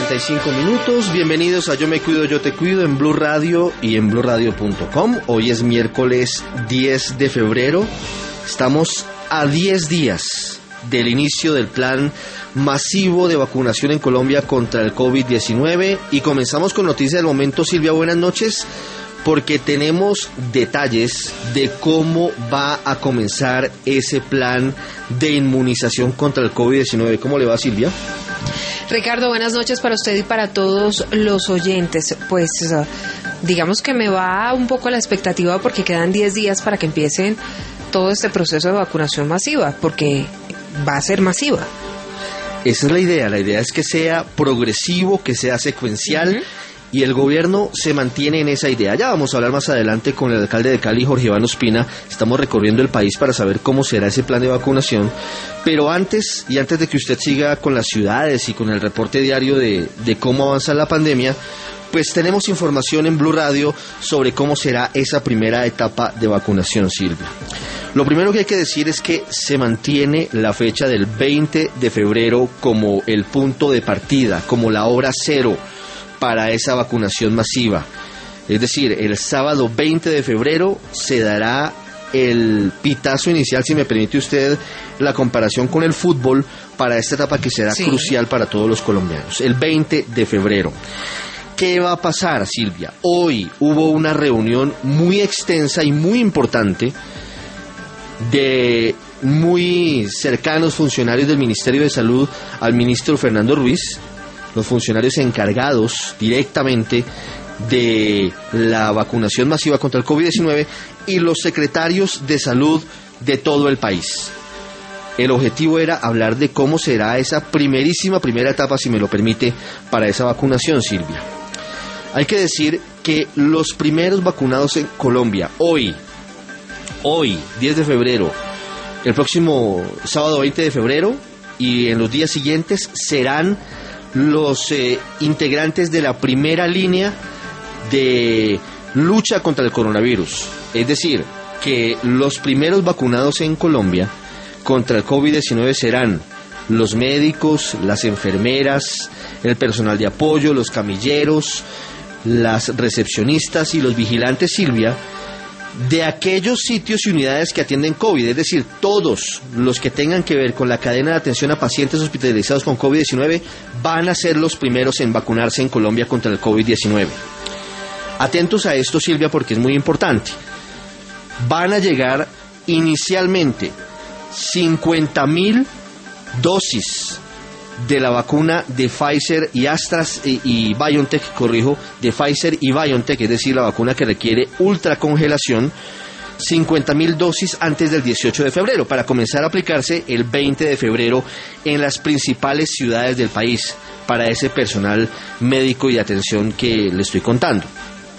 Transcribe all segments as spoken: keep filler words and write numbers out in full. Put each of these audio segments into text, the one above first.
cuarenta y cinco minutos. Bienvenidos a Yo Me Cuido, Yo Te Cuido en Blue Radio y en blue radio punto com. Hoy es miércoles diez de febrero. Estamos a diez días del inicio del plan masivo de vacunación en Colombia contra el COVID diecinueve y comenzamos con noticias del momento. Silvia, buenas noches, porque tenemos detalles de cómo va a comenzar ese plan de inmunización contra el COVID diecinueve. ¿Cómo le va, Silvia? Ricardo, buenas noches para usted y para todos los oyentes. Pues uh, digamos que me va un poco la expectativa porque quedan diez días para que empiecen todo este proceso de vacunación masiva, porque va a ser masiva. Esa es la idea, la idea es que sea progresivo, que sea secuencial, uh-huh. Y el gobierno se mantiene en esa idea. Ya vamos a hablar más adelante con el alcalde de Cali, Jorge Iván Ospina. Estamos recorriendo el país para saber cómo será ese plan de vacunación. Pero antes, y antes de que usted siga con las ciudades y con el reporte diario de, de cómo avanza la pandemia, pues tenemos información en Blue Radio sobre cómo será esa primera etapa de vacunación, Silvia. Lo primero que hay que decir es que se mantiene la fecha del veinte de febrero como el punto de partida, como la hora cero para esa vacunación masiva. Es decir, el sábado veinte de febrero se dará el pitazo inicial, si me permite usted la comparación con el fútbol, para esta etapa que será sí. crucial para todos los colombianos, el veinte de febrero. ¿Qué va a pasar, Silvia? Hoy hubo una reunión muy extensa y muy importante de muy cercanos funcionarios del Ministerio de Salud al ministro Fernando Ruiz, los funcionarios encargados directamente de la vacunación masiva contra el COVID diecinueve y los secretarios de salud de todo el país. El objetivo era hablar de cómo será esa primerísima primera etapa, si me lo permite, para esa vacunación, Silvia. Hay que decir que los primeros vacunados en Colombia, hoy, hoy, diez de febrero, el próximo sábado veinte de febrero y en los días siguientes serán los eh, integrantes de la primera línea de lucha contra el coronavirus. Es decir, que los primeros vacunados en Colombia contra el COVID diecinueve serán los médicos, las enfermeras, el personal de apoyo, los camilleros, las recepcionistas y los vigilantes, Silvia, de aquellos sitios y unidades que atienden COVID, es decir, todos los que tengan que ver con la cadena de atención a pacientes hospitalizados con COVID diecinueve van a ser los primeros en vacunarse en Colombia contra el COVID diecinueve. Atentos a esto, Silvia, porque es muy importante. Van a llegar inicialmente cincuenta mil dosis de la vacuna de Pfizer y Astras y, y BioNTech, corrijo, de Pfizer y BioNTech, es decir, la vacuna que requiere ultracongelación, cincuenta mil dosis antes del dieciocho de febrero, para comenzar a aplicarse el veinte de febrero en las principales ciudades del país, para ese personal médico y de atención que le estoy contando.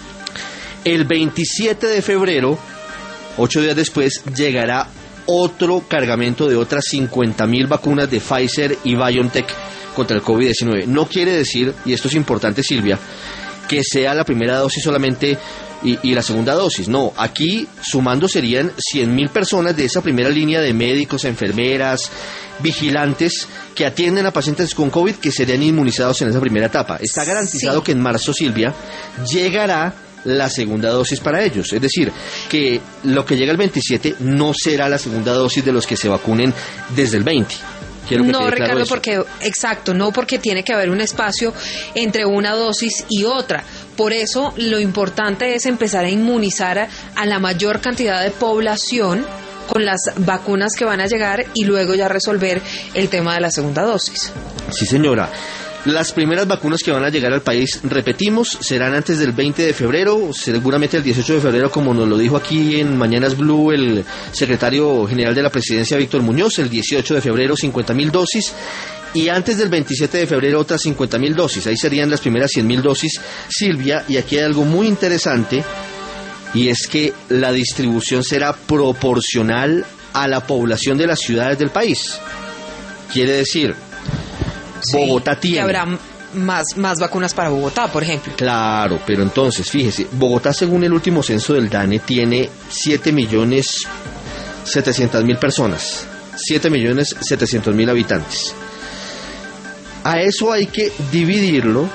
El veintisiete de febrero, ocho días después, llegará otro cargamento de otras cincuenta mil vacunas de Pfizer y BioNTech contra el COVID diecinueve. No quiere decir, y esto es importante, Silvia, que sea la primera dosis solamente y, y la segunda dosis. No, aquí sumando serían cien mil personas de esa primera línea de médicos, enfermeras, vigilantes que atienden a pacientes con COVID que serían inmunizados en esa primera etapa. Está garantizado sí. que en marzo, Silvia, llegará la segunda dosis para ellos, es decir, que lo que llega el veintisiete no será la segunda dosis de los que se vacunen desde el veinte. Quiero que no, quede Ricardo, claro eso. porque, exacto, no porque tiene que haber un espacio entre una dosis y otra. Por eso lo importante es empezar a inmunizar a, a la mayor cantidad de población con las vacunas que van a llegar y luego ya resolver el tema de la segunda dosis. Sí, señora. Las primeras vacunas que van a llegar al país, repetimos, serán antes del veinte de febrero, seguramente el dieciocho de febrero, como nos lo dijo aquí en Mañanas Blue el secretario general de la presidencia, Víctor Muñoz, el dieciocho de febrero cincuenta mil dosis, y antes del veintisiete de febrero otras cincuenta mil dosis, ahí serían las primeras cien mil dosis, Silvia, y aquí hay algo muy interesante, y es que la distribución será proporcional a la población de las ciudades del país. Quiere decir, sí, Bogotá tiene... que habrá más, más vacunas para Bogotá, por ejemplo. Claro, pero entonces, fíjese, Bogotá, según el último censo del DANE, tiene siete millones setecientas mil personas, siete millones setecientos mil habitantes. A eso hay que dividirlo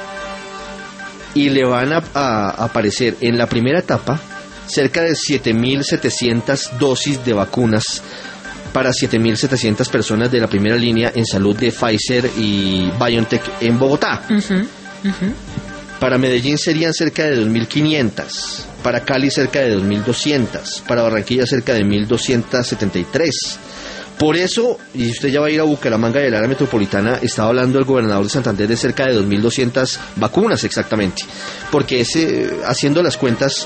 y le van a, a aparecer en la primera etapa cerca de siete mil setecientas dosis de vacunas para siete mil setecientas personas de la primera línea en salud de Pfizer y BioNTech en Bogotá. Uh-huh, uh-huh. Para Medellín serían cerca de dos mil quinientas, para Cali cerca de dos mil doscientas, para Barranquilla cerca de mil doscientas setenta y tres. Por eso, y usted ya va a ir a Bucaramanga y el área metropolitana, estaba hablando el gobernador de Santander de cerca de dos mil doscientas vacunas exactamente, porque ese, haciendo las cuentas,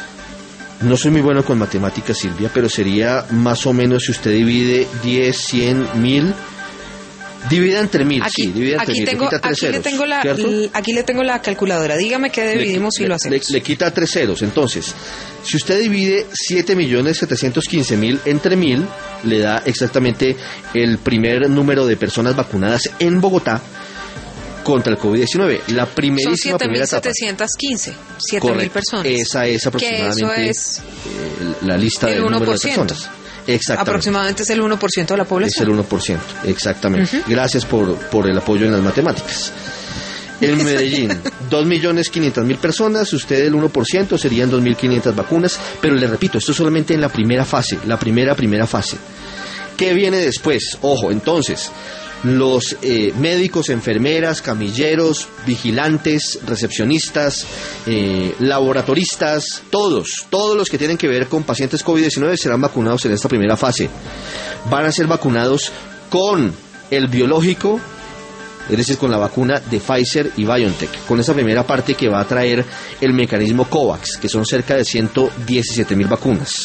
no soy muy bueno con matemáticas, Silvia, pero sería más o menos si usted divide diez, cien, mil, divide entre mil, aquí, sí, divide entre aquí mil, tengo, le quita tres aquí ceros, le tengo la, l, aquí le tengo la calculadora, dígame qué dividimos le, y lo hacemos. Le, le quita tres ceros, entonces, si usted divide siete millones setecientos quince mil entre mil, le da exactamente el primer número de personas vacunadas en Bogotá contra el COVID diecinueve. La primerísima primera etapa. Son siete mil setecientos quince, siete mil personas. Esa es aproximadamente que eso es eh, la lista del número de personas. Exactamente. Aproximadamente es el uno por ciento de la población. Es el uno por ciento, exactamente. Uh-huh. Gracias por, por el apoyo en las matemáticas. En Medellín, dos millones quinientas mil personas, usted el uno por ciento, serían dos mil quinientas vacunas, pero le repito, esto solamente en la primera fase, la primera, primera fase. ¿Qué viene después? Ojo, entonces, los eh, médicos, enfermeras, camilleros, vigilantes, recepcionistas, eh, laboratoristas, todos, todos los que tienen que ver con pacientes COVID diecinueve serán vacunados en esta primera fase. Van a ser vacunados con el biológico, es decir, con la vacuna de Pfizer y BioNTech, con esa primera parte que va a traer el mecanismo COVAX, que son cerca de ciento diecisiete mil vacunas.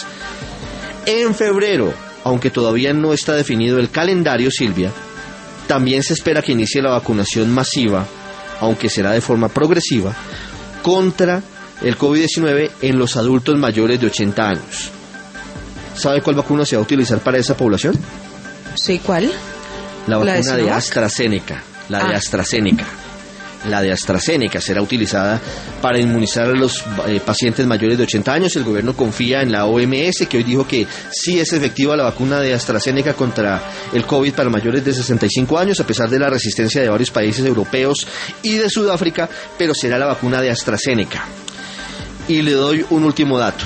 En febrero, aunque todavía no está definido el calendario, Silvia, también se espera que inicie la vacunación masiva, aunque será de forma progresiva, contra el COVID diecinueve en los adultos mayores de ochenta años. ¿Sabe cuál vacuna se va a utilizar para esa población? Sí, ¿cuál? La vacuna ¿La de, de AstraZeneca. La ah. de AstraZeneca. La de AstraZeneca será utilizada para inmunizar a los eh, pacientes mayores de ochenta años. El gobierno confía en la O M S, que hoy dijo que sí es efectiva la vacuna de AstraZeneca contra el COVID para mayores de sesenta y cinco años, a pesar de la resistencia de varios países europeos y de Sudáfrica, pero será la vacuna de AstraZeneca. Y le doy un último dato.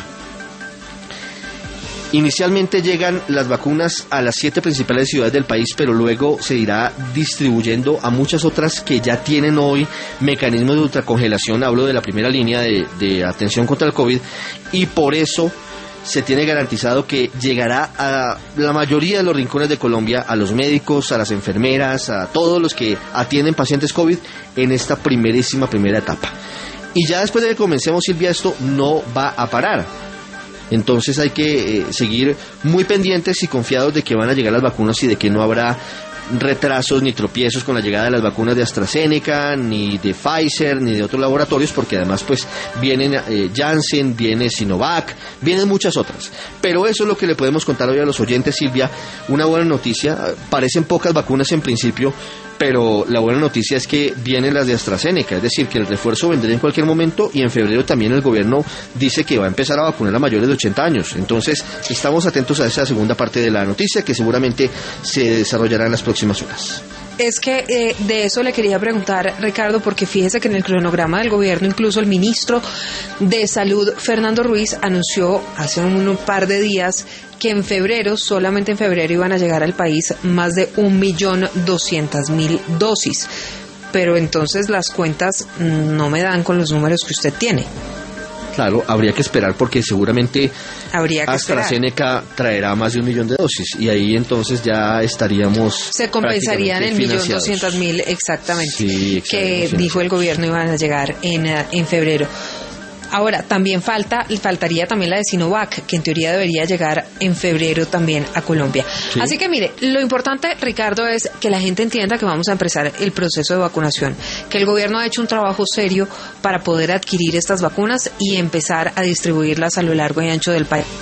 Inicialmente llegan las vacunas a las siete principales ciudades del país, pero luego se irá distribuyendo a muchas otras que ya tienen hoy mecanismos de ultracongelación. Hablo de la primera línea de, de atención contra el COVID, y por eso se tiene garantizado que llegará a la mayoría de los rincones de Colombia, a los médicos, a las enfermeras, a todos los que atienden pacientes COVID en esta primerísima primera etapa. Y ya después de que comencemos, Silvia, esto no va a parar. Entonces hay que eh, seguir muy pendientes y confiados de que van a llegar las vacunas y de que no habrá retrasos ni tropiezos con la llegada de las vacunas de AstraZeneca, ni de Pfizer, ni de otros laboratorios, porque además pues vienen eh, Janssen, viene Sinovac, vienen muchas otras. Pero eso es lo que le podemos contar hoy a los oyentes, Silvia. Una buena noticia, parecen pocas vacunas en principio, pero la buena noticia es que vienen las de AstraZeneca, es decir, que el refuerzo vendrá en cualquier momento, y en febrero también el gobierno dice que va a empezar a vacunar a mayores de ochenta años. Entonces, estamos atentos a esa segunda parte de la noticia, que seguramente se desarrollará en las próximas horas. Es que eh, de eso le quería preguntar, Ricardo, porque fíjese que en el cronograma del gobierno, incluso el ministro de Salud, Fernando Ruiz, anunció hace un par de días que en febrero, solamente en febrero, iban a llegar al país más de un millón doscientas mil dosis. Pero entonces las cuentas no me dan con los números que usted tiene. Claro, habría que esperar, porque seguramente habría que AstraZeneca esperar. Traerá más de un millón de dosis, y ahí entonces ya estaríamos... Se compensarían el millón doscientas mil, exactamente, sí, que dijo el gobierno iban a llegar en, en febrero. Ahora, también falta, faltaría también la de Sinovac, que en teoría debería llegar en febrero también a Colombia. Sí. Así que mire, lo importante, Ricardo, es que la gente entienda que vamos a empezar el proceso de vacunación, que el gobierno ha hecho un trabajo serio para poder adquirir estas vacunas y empezar a distribuirlas a lo largo y ancho del país.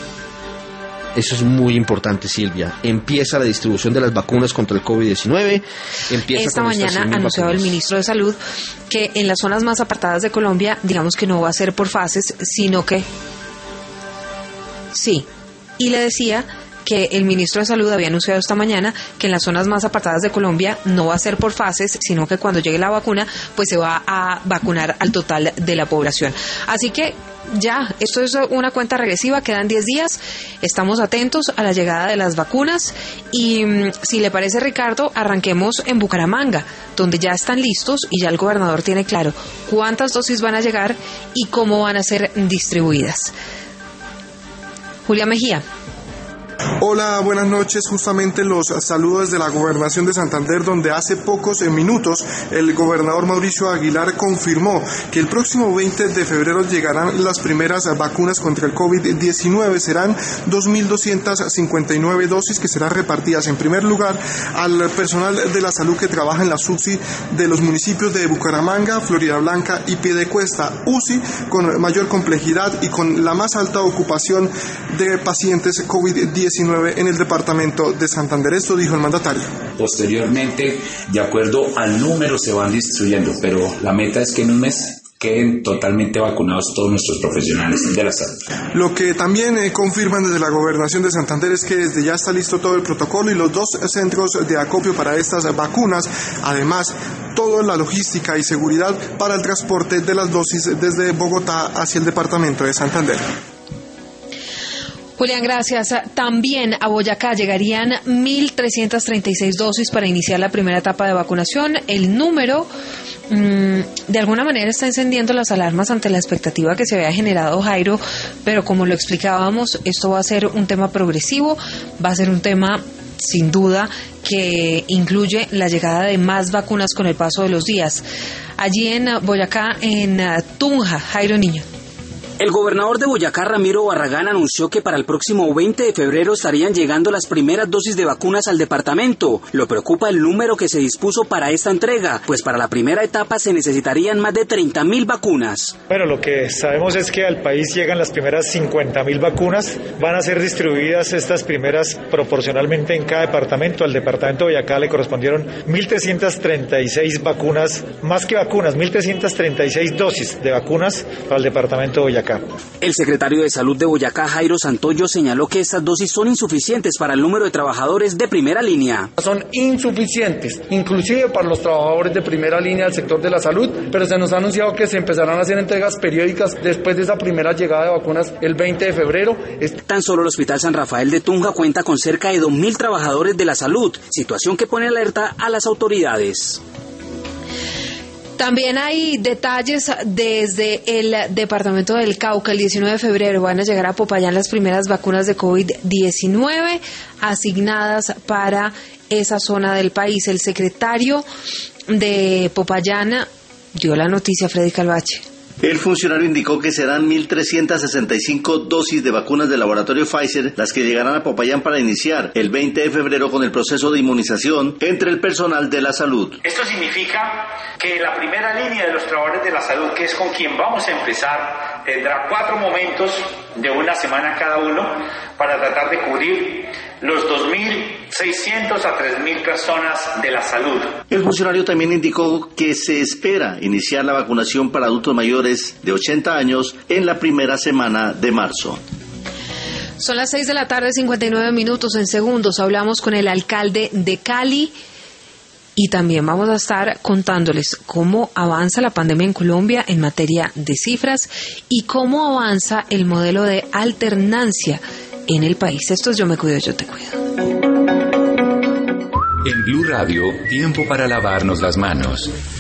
Eso es muy importante, Silvia. Empieza la distribución de las vacunas contra el COVID diecinueve. Empieza Esta con mañana anunció el ministro de Salud que en las zonas más apartadas de Colombia, digamos que no va a ser por fases, sino que sí. Y le decía que el ministro de Salud había anunciado esta mañana que en las zonas más apartadas de Colombia no va a ser por fases, sino que cuando llegue la vacuna, pues se va a vacunar al total de la población. Así que ya, esto es una cuenta regresiva, quedan diez días, estamos atentos a la llegada de las vacunas y si le parece, Ricardo, arranquemos en Bucaramanga, donde ya están listos y ya el gobernador tiene claro cuántas dosis van a llegar y cómo van a ser distribuidas. Julia Mejía. Hola, buenas noches. Justamente los saludos de la Gobernación de Santander, donde hace pocos minutos el gobernador Mauricio Aguilar confirmó que el próximo veinte de febrero llegarán las primeras vacunas contra el COVID diecinueve. Serán dos mil doscientas cincuenta y nueve dosis que serán repartidas en primer lugar al personal de la salud que trabaja en la U C I de los municipios de Bucaramanga, Floridablanca y Piedecuesta. U C I con mayor complejidad y con la más alta ocupación de pacientes COVID diecinueve en el departamento de Santander. Esto dijo el mandatario. Posteriormente, de acuerdo al número, se van distribuyendo, pero la meta es que en un mes queden totalmente vacunados todos nuestros profesionales de la salud. Lo que también eh, confirman desde la Gobernación de Santander es que desde ya está listo todo el protocolo y los dos centros de acopio para estas vacunas. Además, toda la logística y seguridad para el transporte de las dosis desde Bogotá hacia el departamento de Santander. Julián, gracias. También a Boyacá llegarían mil trescientas treinta y seis dosis para iniciar la primera etapa de vacunación. El número, mmm, de alguna manera, está encendiendo las alarmas ante la expectativa que se había generado, Jairo, pero como lo explicábamos, esto va a ser un tema progresivo, va a ser un tema, sin duda, que incluye la llegada de más vacunas con el paso de los días. Allí en Boyacá, en Tunja, Jairo Niño. El gobernador de Boyacá, Ramiro Barragán, anunció que para el próximo veinte de febrero estarían llegando las primeras dosis de vacunas al departamento. Lo preocupa el número que se dispuso para esta entrega, pues para la primera etapa se necesitarían más de treinta mil vacunas. Bueno, lo que sabemos es que al país llegan las primeras cincuenta mil vacunas. Van a ser distribuidas estas primeras proporcionalmente en cada departamento. Al departamento de Boyacá le correspondieron mil trescientas treinta y seis vacunas, más que vacunas, mil trescientas treinta y seis dosis de vacunas para el departamento de Boyacá. El secretario de Salud de Boyacá, Jairo Santoyo, señaló que estas dosis son insuficientes para el número de trabajadores de primera línea. Son insuficientes, inclusive para los trabajadores de primera línea del sector de la salud, pero se nos ha anunciado que se empezarán a hacer entregas periódicas después de esa primera llegada de vacunas el veinte de febrero. Tan solo el Hospital San Rafael de Tunja cuenta con cerca de dos mil trabajadores de la salud, situación que pone alerta a las autoridades. También hay detalles desde el departamento del Cauca. El diecinueve de febrero van a llegar a Popayán las primeras vacunas de COVID diecinueve asignadas para esa zona del país. El secretario de Popayán dio la noticia, Freddy Calvache. El funcionario indicó que serán mil trescientas sesenta y cinco dosis de vacunas del laboratorio Pfizer las que llegarán a Popayán para iniciar el veinte de febrero con el proceso de inmunización entre el personal de la salud. Esto significa que la primera línea de los trabajadores de la salud, que es con quien vamos a empezar, tendrá cuatro momentos de una semana cada uno para tratar de cubrir los dos mil seiscientos a tres mil personas de la salud. El funcionario también indicó que se espera iniciar la vacunación para adultos mayores de ochenta años en la primera semana de marzo. Son las seis de la tarde, cincuenta y nueve minutos. En segundos hablamos con el alcalde de Cali y también vamos a estar contándoles cómo avanza la pandemia en Colombia en materia de cifras y cómo avanza el modelo de alternancia en el país. Esto es Yo Me Cuido, Yo Te Cuido. En Blue Radio, tiempo para lavarnos las manos.